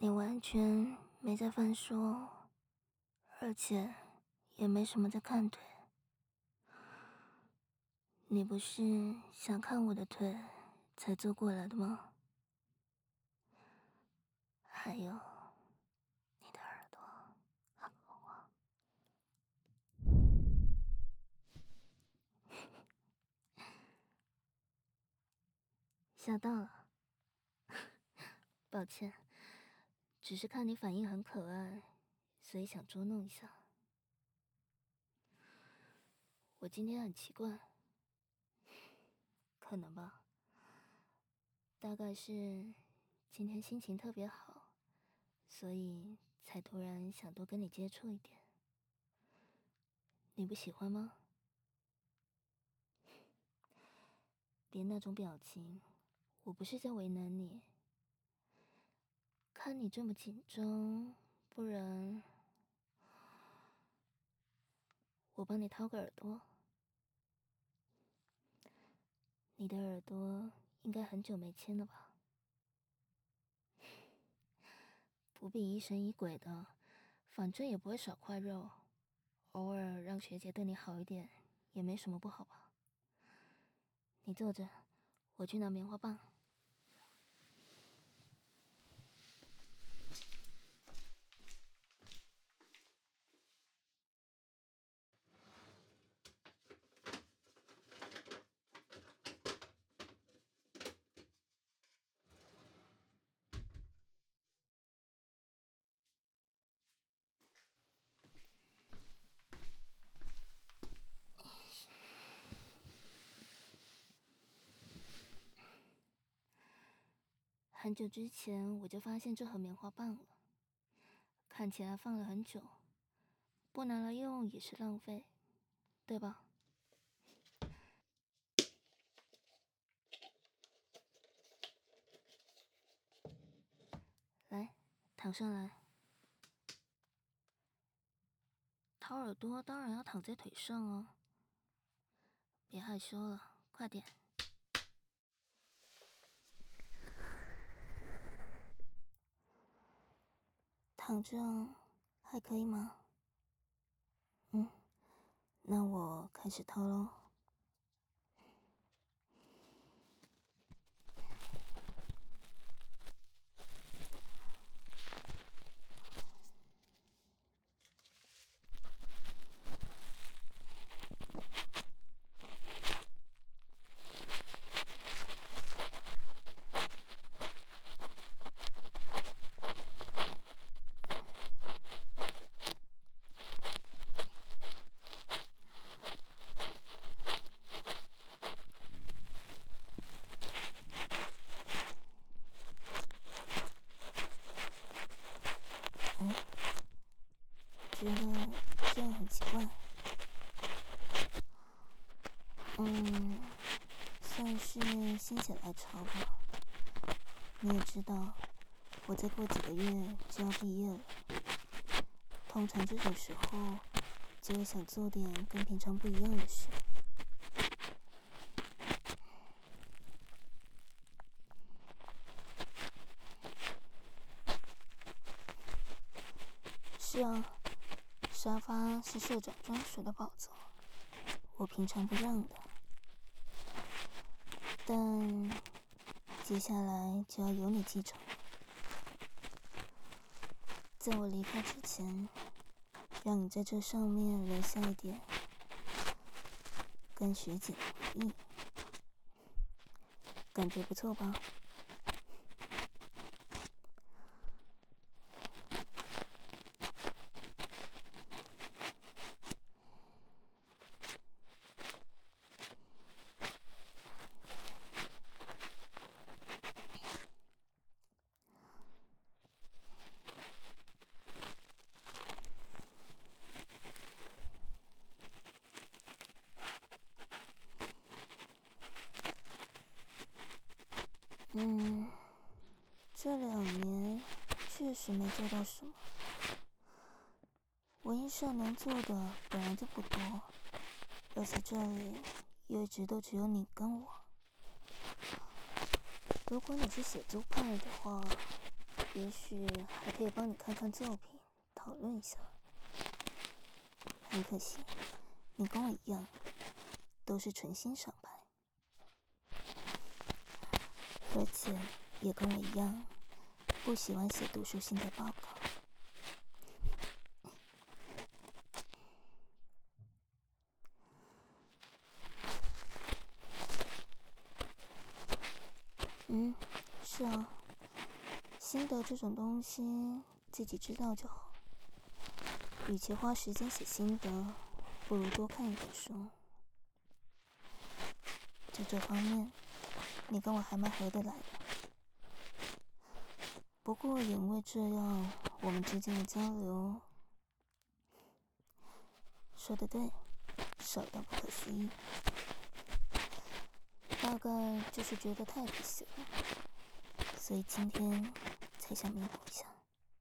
你完全没在翻书，而且也没什么在看腿。你不是想看我的腿才坐过来的吗？还有，你的耳朵很红啊。吓到了，抱歉，只是看你反应很可爱，所以想捉弄一下。我今天很奇怪，可能吧，大概是今天心情特别好，所以才突然想多跟你接触一点。你不喜欢吗？别那种表情，我不是在为难你。看你这么紧张，不然我帮你掏个耳朵。你的耳朵应该很久没牵了吧？不必疑神疑鬼的，反正也不会少块肉，偶尔让学姐对你好一点，也没什么不好吧？你坐着，我去拿棉花棒。很久之前我就发现这盒棉花棒了，看起来放了很久，不拿来用也是浪费，对吧？来，躺上来。掏耳朵当然要躺在腿上哦，别害羞了，快点。躺着还可以吗？那我开始掏喽。觉得这样很奇怪。算是心血来潮吧。你也知道，我再过几个月就要毕业了。通常这种时候，就会想做点跟平常不一样的事。是啊，沙发是社长专属的宝藏，我平常不让的。但接下来就要由你继承了。在我离开之前，让你在这上面留下一点跟学姐的回忆，感觉不错吧？这2年确实没做到什么。文艺社能做的本来就不多，而且这里又一直都只有你跟我。如果你是写作派的话， 也许还可以帮你看看作品，讨论一下。很可惜，你跟我一样，都是纯欣赏派，而且也跟我一样，不喜欢写读书心得报告。是啊，心得这种东西自己知道就好。与其花时间写心得，不如多看一点书。在这方面，你跟我还蛮合得来的。不过也因为这样，我们之间的交流，说得对，少到不可思议。大概就是觉得太可惜了，所以今天才想弥补一下。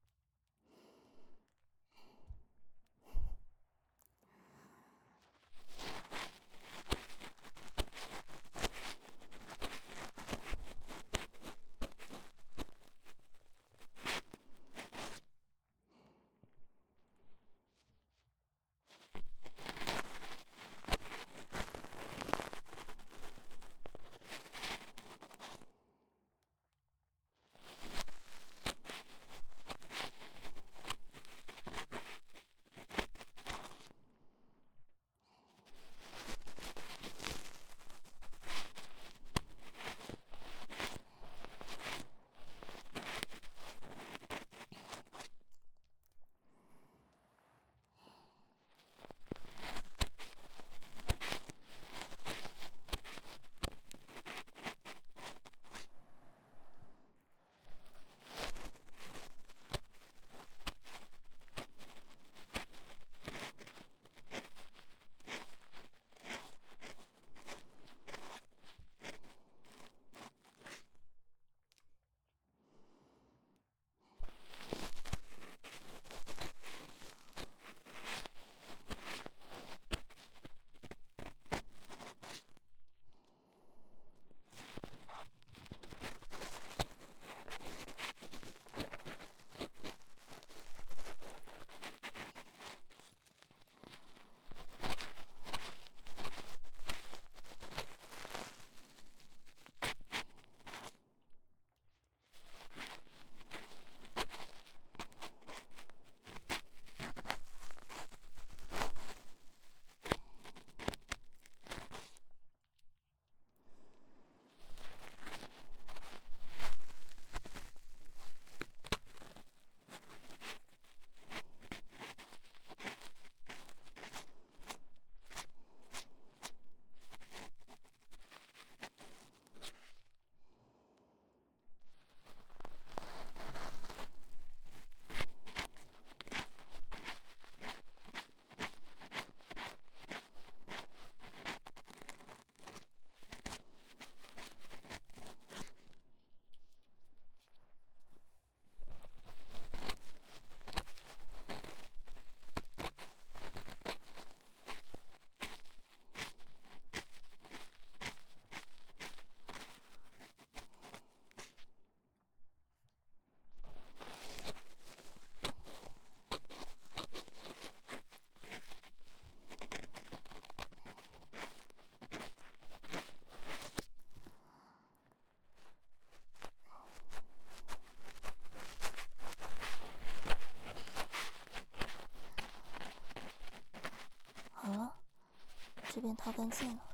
好了，这边掏干净了。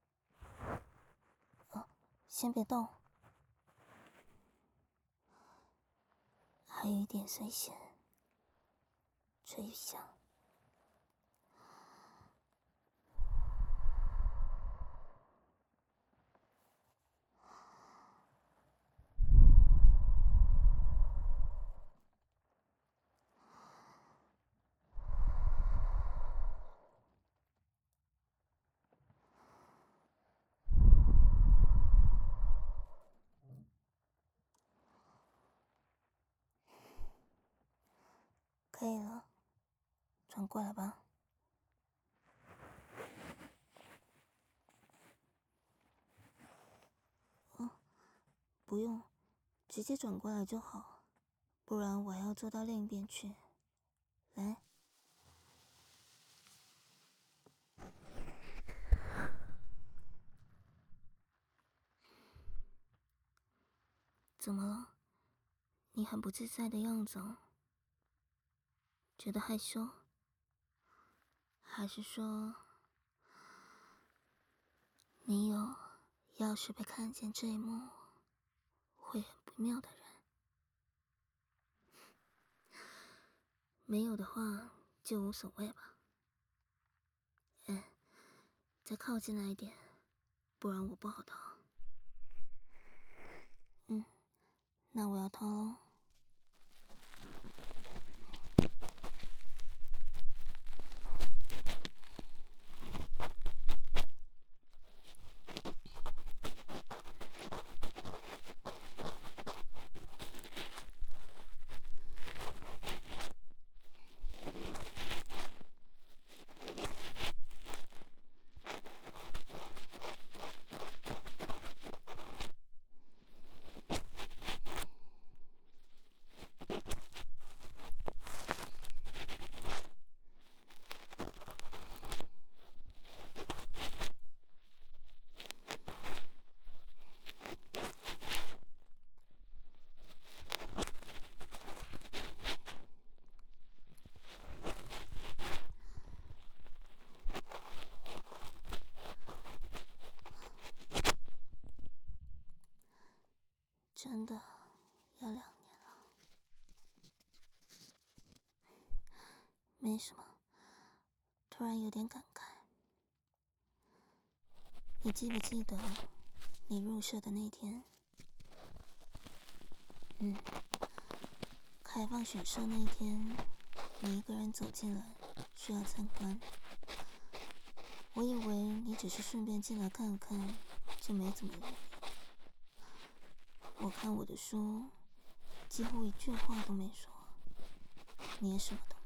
先别动，还有一点碎屑，吹一下。可以了，转过来吧。不用，直接转过来就好。 不然我还要坐到另一边去。来，怎么了？你很不自在的样子哦。觉得害羞？还是说，你有要是被看见这一幕会很不妙的人？没有的话就无所谓吧。再靠近来一点，不然我不好逃。那我要逃喽。真的要2年了。没什么，突然有点感慨。你记不记得你入社的那天？开放选社那天，你一个人走进来，说要参观。我以为你只是顺便进来看看，就没怎么理你。我看我的书，几乎一句话都没说，你也什么都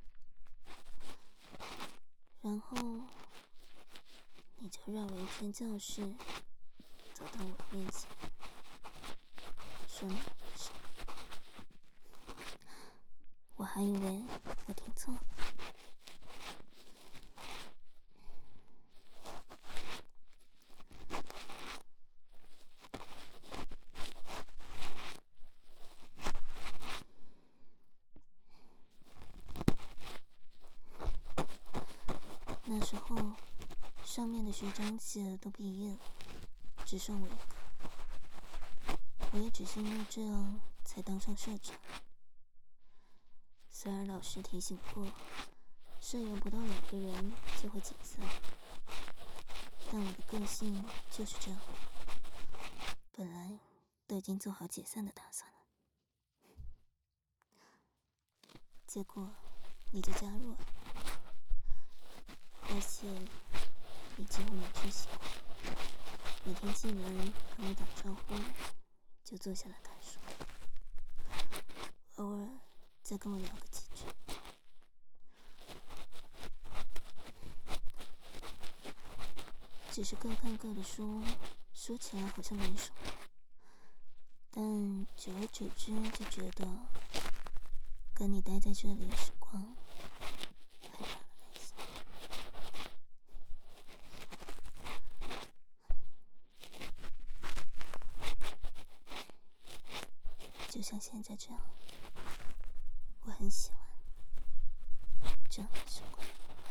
没问。然后，你就绕了一圈教室，走到我的面前，说你的事。我还以为我听错了。那时候，上面的学长姐都毕业了，只剩我一个。我也只是因为这样才当上社长。虽然老师提醒过，社员不到2个人就会解散，但我的个性就是这样，本来都已经做好解散的打算了。结果你就加入了，而且你几乎没出席过，每天进门跟我打招呼，就坐下来看书，偶尔再跟我聊个几句。只是各看各的书，说起来好像没什么，但久而久之就觉得跟你待在这里的时光很让人开心。就像现在这样，我很喜欢这样的时光。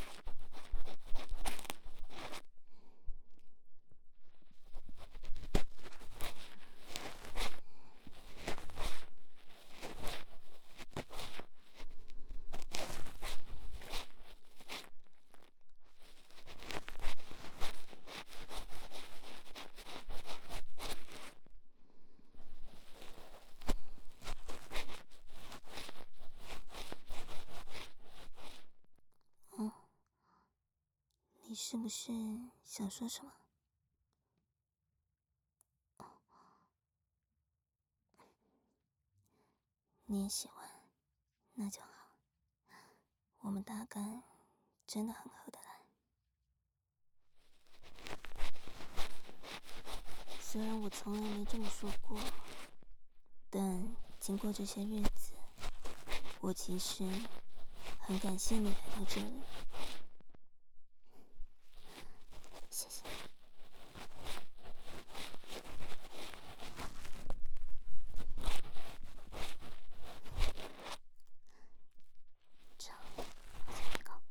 你是不是想说什么？你也喜欢，那就好。我们大概真的很合得来。虽然我从来没这么说过，但经过这些日子，我其实很感谢你来到这里。谢谢。这样，我向你告白。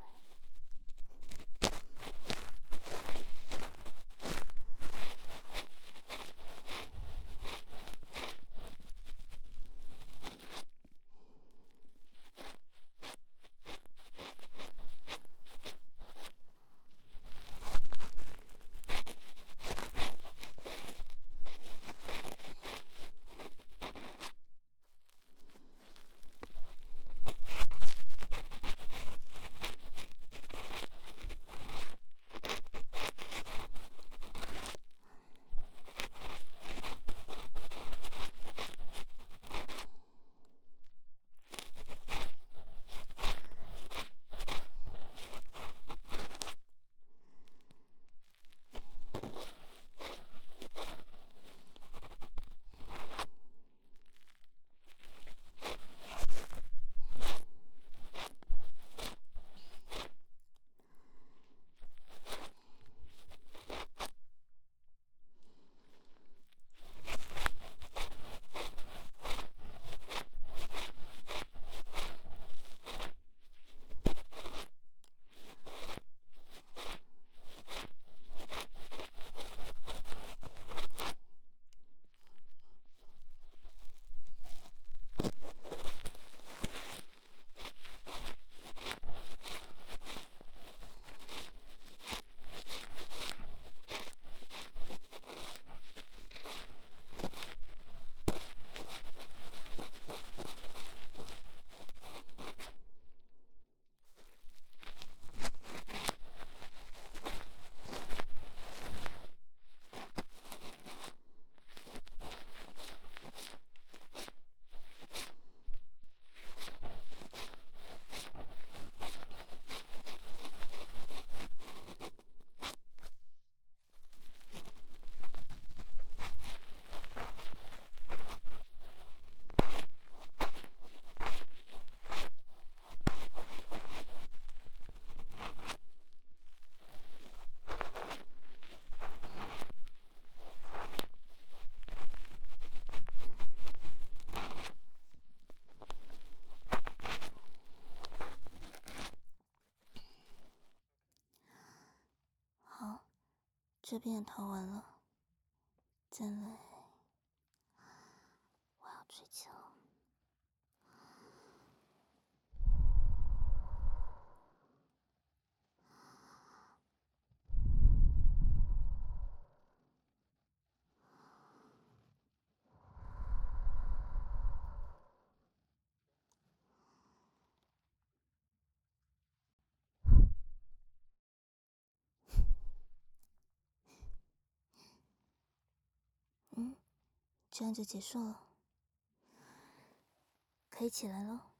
好，这边也逃完了，再来，我要睡觉。这样就结束了，可以起来了。